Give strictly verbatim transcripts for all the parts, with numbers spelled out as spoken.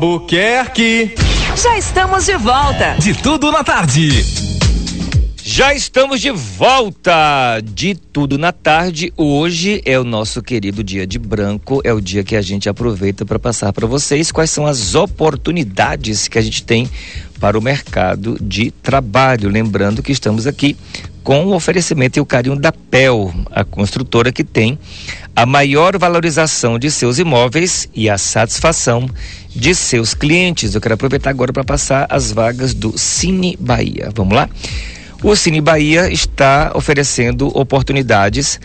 Albuquerque. Já estamos de volta. De Tudo na Tarde. Já estamos de volta de Tudo na Tarde. Hoje é o nosso querido dia de branco, é o dia que a gente aproveita para passar para vocês quais são as oportunidades que a gente tem para o mercado de trabalho. Lembrando que estamos aqui com o oferecimento e o carinho da P E L, a construtora que tem a maior valorização de seus imóveis e a satisfação de seus clientes. Eu quero aproveitar agora para passar as vagas do Cine Bahia. Vamos lá? O Cine Bahia está oferecendo oportunidades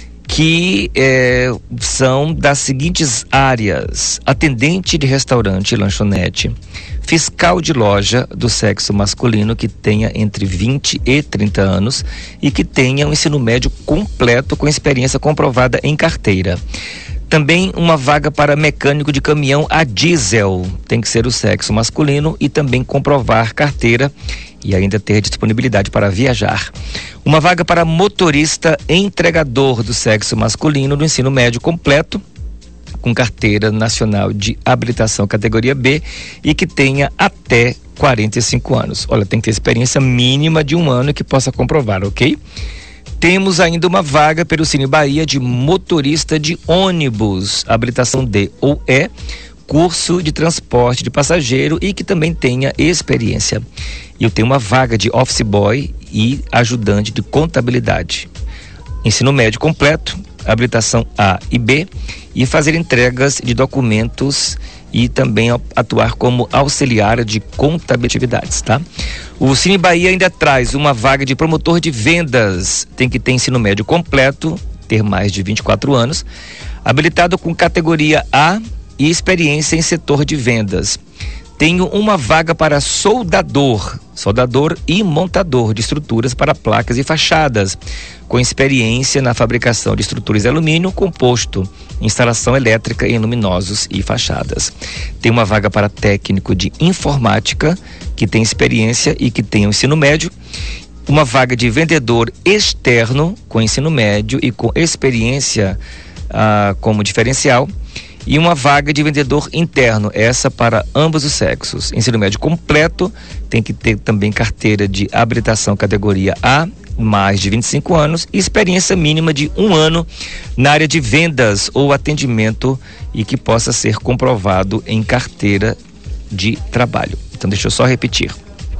que eh, são das seguintes áreas: atendente de restaurante e lanchonete, fiscal de loja do sexo masculino que tenha entre vinte e trinta anos e que tenha um ensino médio completo com experiência comprovada em carteira. Também uma vaga para mecânico de caminhão a diesel, tem que ser o sexo masculino e também comprovar carteira e ainda ter disponibilidade para viajar. Uma vaga para motorista entregador do sexo masculino do ensino médio completo, com carteira nacional de habilitação categoria B e que tenha até quarenta e cinco anos. Olha, tem que ter experiência mínima de um ano que possa comprovar, ok? Temos ainda uma vaga pelo Cine Bahia de motorista de ônibus, habilitação D ou E, curso de transporte de passageiro e que também tenha experiência. E eu tenho uma vaga de office boy e ajudante de contabilidade. Ensino médio completo, habilitação A e B e fazer entregas de documentos e também atuar como auxiliar de contabilidades, tá? O Cine Bahia ainda traz uma vaga de promotor de vendas, tem que ter ensino médio completo, ter mais de vinte e quatro anos, habilitado com categoria A e experiência em setor de vendas. Tenho uma vaga para soldador, soldador e montador de estruturas para placas e fachadas, com experiência na fabricação de estruturas de alumínio composto, instalação elétrica em luminosos e fachadas. Tem uma vaga para técnico de informática, que tem experiência e que tem o ensino médio. Uma vaga de vendedor externo, com ensino médio e com experiência ah, como diferencial. E uma vaga de vendedor interno, essa para ambos os sexos. Ensino médio completo, tem que ter também carteira de habilitação categoria A, mais de vinte e cinco anos, e experiência mínima de um ano na área de vendas ou atendimento e que possa ser comprovado em carteira de trabalho. Então deixa eu só repetir.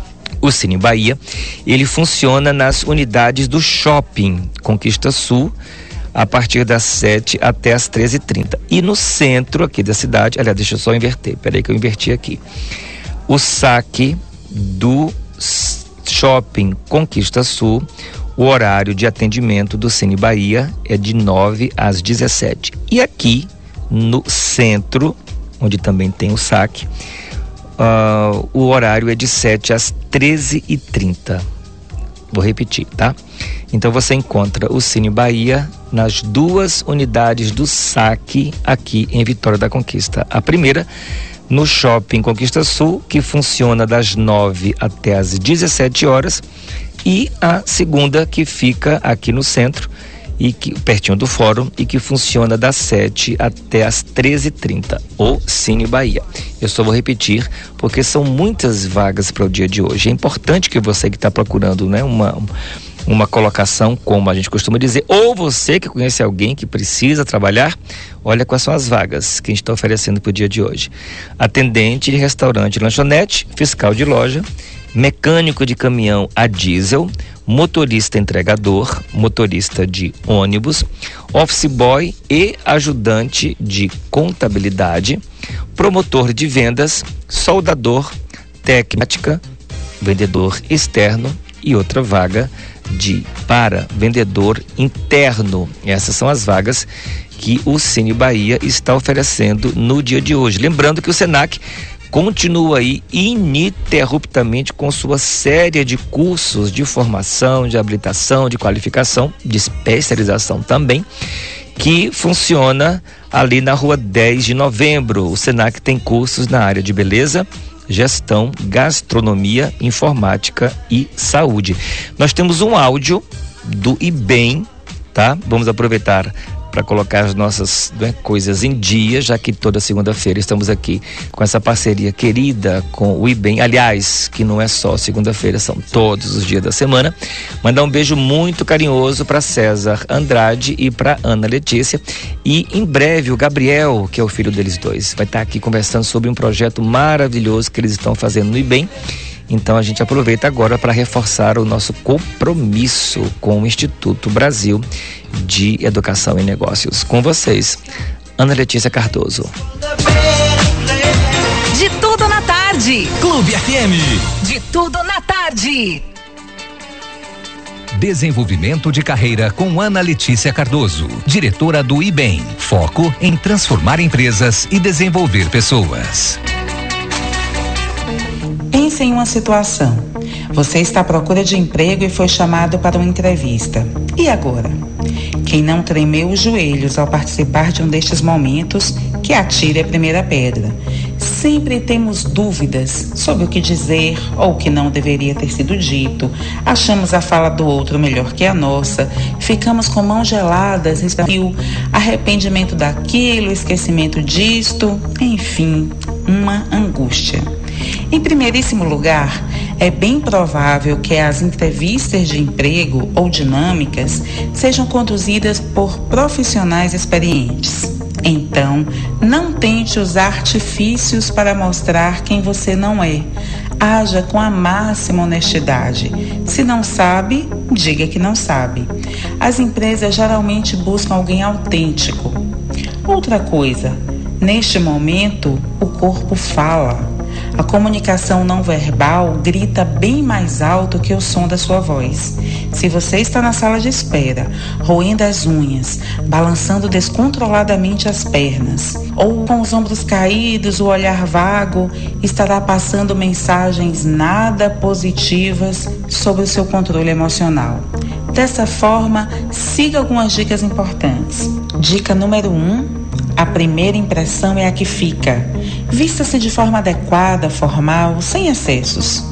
O Cine Bahia, ele funciona nas unidades do Shopping Conquista Sul, a partir das sete até as treze e trinta. E no centro aqui da cidade, aliás, deixa eu só inverter, peraí que eu inverti aqui. O saque do Shopping Conquista Sul, o horário de atendimento do Cine Bahia é de nove às dezessete. E aqui no centro, onde também tem o saque, uh, o horário é de sete às treze e trinta. Vou repetir, tá? Então você encontra o Cine Bahia nas duas unidades do saque aqui em Vitória da Conquista. A primeira no Shopping Conquista Sul, que funciona das nove até as dezessete horas, e a segunda que fica aqui no centro e que pertinho do fórum e que funciona das sete até as treze e trinta, o Cine Bahia. Eu só vou repetir porque são muitas vagas para o dia de hoje. É importante que você que está procurando, né, uma uma colocação, como a gente costuma dizer, ou você que conhece alguém que precisa trabalhar, olha quais são as vagas que a gente está oferecendo para o dia de hoje. Atendente de restaurante e lanchonete, fiscal de loja, mecânico de caminhão a diesel, motorista entregador, motorista de ônibus, office boy e ajudante de contabilidade, promotor de vendas, soldador, técnica, vendedor externo e outra vaga de para vendedor interno. Essas são as vagas que o Cine Bahia está oferecendo no dia de hoje. Lembrando que o Senac continua aí ininterruptamente com sua série de cursos de formação, de habilitação, de qualificação, de especialização também, que funciona ali na rua dez de novembro. O Senac tem cursos na área de beleza, gestão, gastronomia, informática e saúde. Nós temos um áudio do IBEM, tá? Vamos aproveitar para colocar as nossas, né, coisas em dia, já que toda segunda-feira estamos aqui com essa parceria querida com o IBEM. Aliás, que não é só segunda-feira, são todos os dias da semana. Mandar um beijo muito carinhoso para César Andrade e para Ana Letícia. E em breve o Gabriel, que é o filho deles dois, vai estar aqui conversando sobre um projeto maravilhoso que eles estão fazendo no IBEM. Então a gente aproveita agora para reforçar o nosso compromisso com o Instituto Brasil de Educação e Negócios. Com vocês, Ana Letícia Cardoso. De tudo na tarde. Clube F M. De tudo na tarde. Desenvolvimento de carreira com Ana Letícia Cardoso, diretora do IBEM. Foco em transformar empresas e desenvolver pessoas. Pense em uma situação. Você está à procura de emprego e foi chamado para uma entrevista. E agora? Quem não tremeu os joelhos ao participar de um destes momentos, que atire a primeira pedra. Sempre temos dúvidas sobre o que dizer ou o que não deveria ter sido dito. Achamos a fala do outro melhor que a nossa. Ficamos com mãos geladas, arrependimento daquilo, esquecimento disto, enfim, uma angústia. Em primeiríssimo lugar, é bem provável que as entrevistas de emprego ou dinâmicas sejam conduzidas por profissionais experientes. Então, não tente usar artifícios para mostrar quem você não é. Haja com a máxima honestidade. Se não sabe, diga que não sabe. As empresas geralmente buscam alguém autêntico. Outra coisa, neste momento, o corpo fala. A comunicação não verbal grita bem mais alto que o som da sua voz. Se você está na sala de espera, roendo as unhas, balançando descontroladamente as pernas, ou com os ombros caídos, o olhar vago, estará passando mensagens nada positivas sobre o seu controle emocional. Dessa forma, siga algumas dicas importantes. Dica número um. A primeira impressão é a que fica. Vista-se de forma adequada, formal, sem excessos.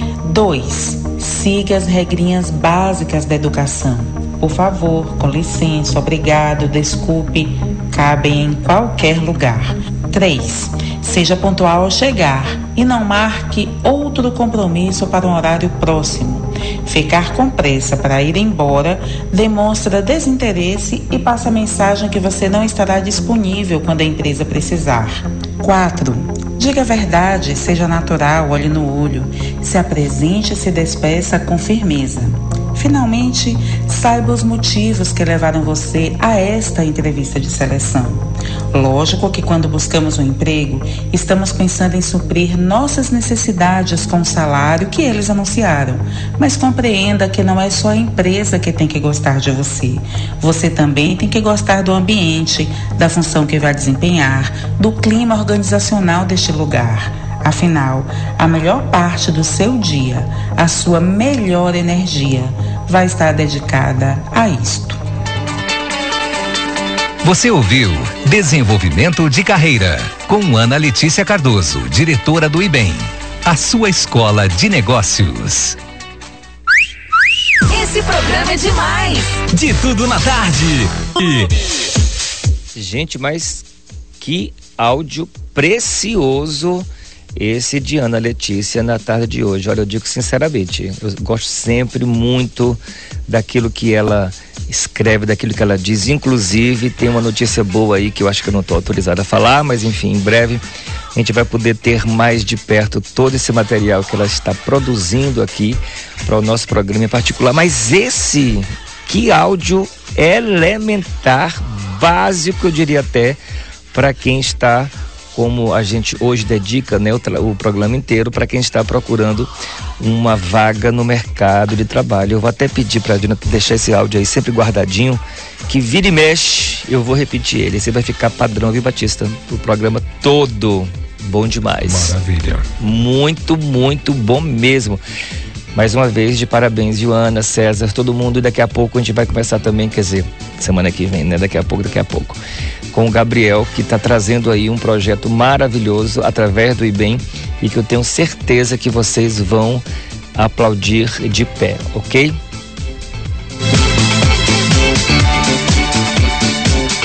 dois. Siga as regrinhas básicas da educação. Por favor, com licença, obrigado, desculpe, cabem em qualquer lugar. três. Seja pontual ao chegar e não marque outro compromisso para um horário próximo. Ficar com pressa para ir embora demonstra desinteresse e passa a mensagem que você não estará disponível quando a empresa precisar. quatro. Diga a verdade, seja natural, olhe no olho. Se apresente e se despeça com firmeza. Finalmente, saiba os motivos que levaram você a esta entrevista de seleção. Lógico que quando buscamos um emprego, estamos pensando em suprir nossas necessidades com o salário que eles anunciaram. Mas compreenda que não é só a empresa que tem que gostar de você. Você também tem que gostar do ambiente, da função que vai desempenhar, do clima organizacional deste lugar. Afinal, a melhor parte do seu dia, a sua melhor energia, vai estar dedicada a isto. Você ouviu Desenvolvimento de Carreira com Ana Letícia Cardoso, diretora do IBEM, a sua escola de negócios. Esse programa é demais. De tudo na tarde. E... Gente, mas que áudio precioso esse de Ana Letícia na tarde de hoje. Olha, eu digo sinceramente, eu gosto sempre muito daquilo que ela escreve, daquilo que ela diz. Inclusive, tem uma notícia boa aí que eu acho que eu não estou autorizada a falar, mas enfim, em breve a gente vai poder ter mais de perto todo esse material que ela está produzindo aqui para o nosso programa em particular. Mas esse, que áudio elementar, básico, eu diria até, para quem está, como a gente hoje dedica, né, o, o programa inteiro, para quem está procurando uma vaga no mercado de trabalho. Eu vou até pedir para a Dina deixar esse áudio aí sempre guardadinho, que vira e mexe, eu vou repetir ele. Você vai ficar padrão, viu, Batista? O programa todo bom demais. Maravilha. Muito, muito bom mesmo. Mais uma vez, de parabéns, Joana, César, todo mundo. E daqui a pouco a gente vai começar também, quer dizer, semana que vem, né? Daqui a pouco, daqui a pouco. Com o Gabriel, que está trazendo aí um projeto maravilhoso através do IBEM e que eu tenho certeza que vocês vão aplaudir de pé, ok?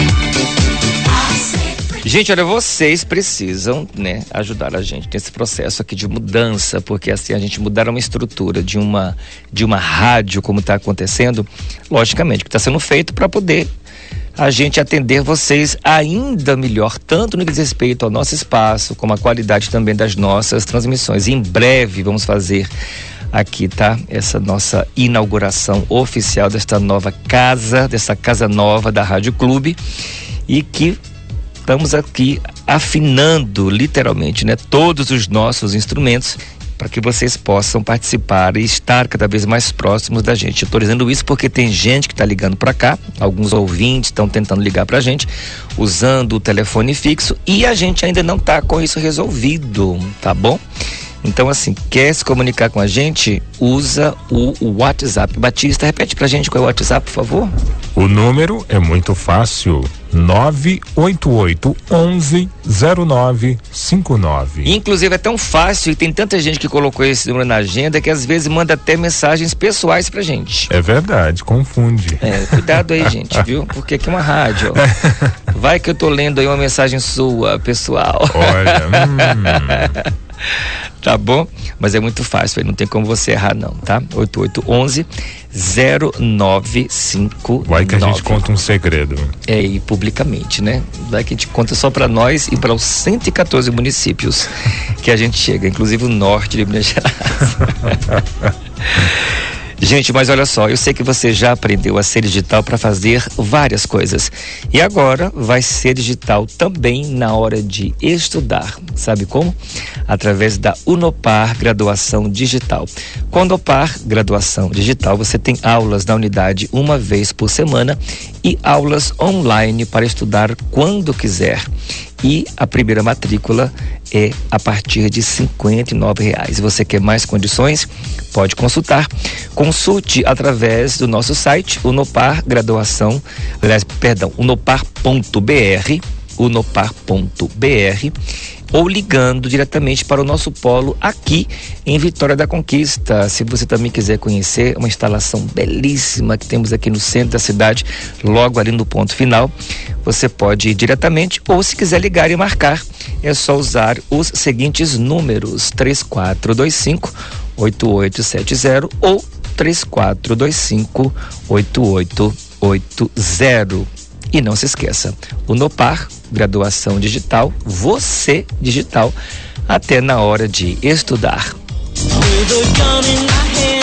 Gente, olha, vocês precisam, né, ajudar a gente nesse processo aqui de mudança, porque assim, a gente mudar uma estrutura de uma, de uma rádio, como está acontecendo, logicamente que está sendo feito para poder a gente atender vocês ainda melhor, tanto no que diz respeito ao nosso espaço, como a qualidade também das nossas transmissões. Em breve vamos fazer aqui, tá? Essa nossa inauguração oficial desta nova casa, dessa casa nova da Rádio Clube, e que estamos aqui afinando literalmente, né, todos os nossos instrumentos para que vocês possam participar e estar cada vez mais próximos da gente. Eu estou dizendo isso porque tem gente que está ligando para cá, alguns ouvintes estão tentando ligar para a gente, usando o telefone fixo, e a gente ainda não está com isso resolvido, tá bom? Então, assim, quer se comunicar com a gente, usa o WhatsApp. Batista, repete pra gente qual é o WhatsApp, por favor. O número é muito fácil, nove oito oito, onze, zero nove cinco nove. Inclusive é tão fácil e tem tanta gente que colocou esse número na agenda que às vezes manda até mensagens pessoais pra gente. É verdade, confunde. É, cuidado aí, gente, viu? Porque aqui é uma rádio. Vai que eu tô lendo aí uma mensagem sua, pessoal. Olha, hum... Tá bom? Mas é muito fácil, não tem como você errar não, tá? oito oito um um, zero nove cinco nove. Vai que a gente conta um segredo. É, e publicamente, né? Vai que a gente conta só pra nós e para os cento e quatorze municípios que a gente chega, inclusive o norte de Minas Gerais. Gente, mas olha só, eu sei que você já aprendeu a ser digital para fazer várias coisas. E agora vai ser digital também na hora de estudar. Sabe como? Através da Unopar Graduação Digital. Com a Unopar Graduação Digital, você tem aulas na unidade uma vez por semana e aulas online para estudar quando quiser. E a primeira matrícula é a partir de cinquenta e nove reais. Se você quer mais condições, pode consultar. Consulte através do nosso site, Unopar Graduação, aliás, perdão, unopar ponto br, unopar ponto br, ou ligando diretamente para o nosso polo aqui em Vitória da Conquista. Se você também quiser conhecer uma instalação belíssima que temos aqui no centro da cidade, logo ali no ponto final, você pode ir diretamente, ou se quiser ligar e marcar, é só usar os seguintes números: três quatro dois cinco, oito oito sete zero ou três quatro dois cinco, oito oito oito zero. E não se esqueça, Unopar Graduação Digital, você digital, até na hora de estudar. With a gun in my hand.